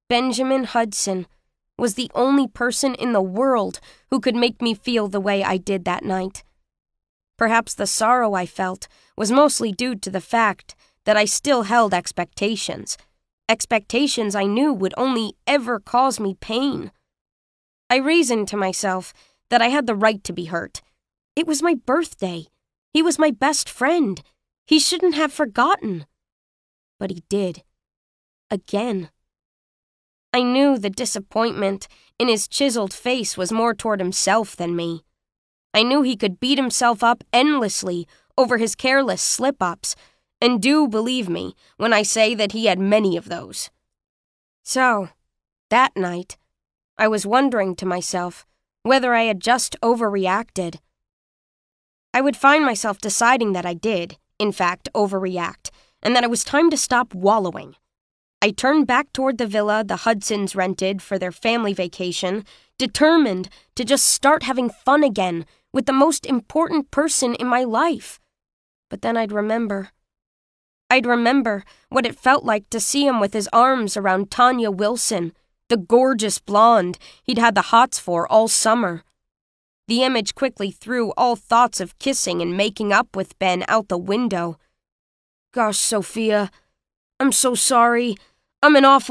Benjamin Hudson was the only person in the world who could make me feel the way I did that night. Perhaps the sorrow I felt was mostly due to the fact that I still held expectations I knew would only ever cause me pain. I reasoned to myself that I had the right to be hurt. It was my birthday. He was my best friend. He shouldn't have forgotten. But he did. Again. I knew the disappointment in his chiseled face was more toward himself than me. I knew he could beat himself up endlessly over his careless slip-ups, and do believe me when I say that he had many of those. So, that night, I was wondering to myself whether I had just overreacted. I would find myself deciding that I did, in fact, overreact, and that it was time to stop wallowing. I turned back toward the villa the Hudsons rented for their family vacation, determined to just start having fun again with the most important person in my life. But then I'd remember what it felt like to see him with his arms around Tanya Wilson, the gorgeous blonde he'd had the hots for all summer. The image quickly threw all thoughts of kissing and making up with Ben out the window. Gosh, Sophia, I'm so sorry. I'm an awful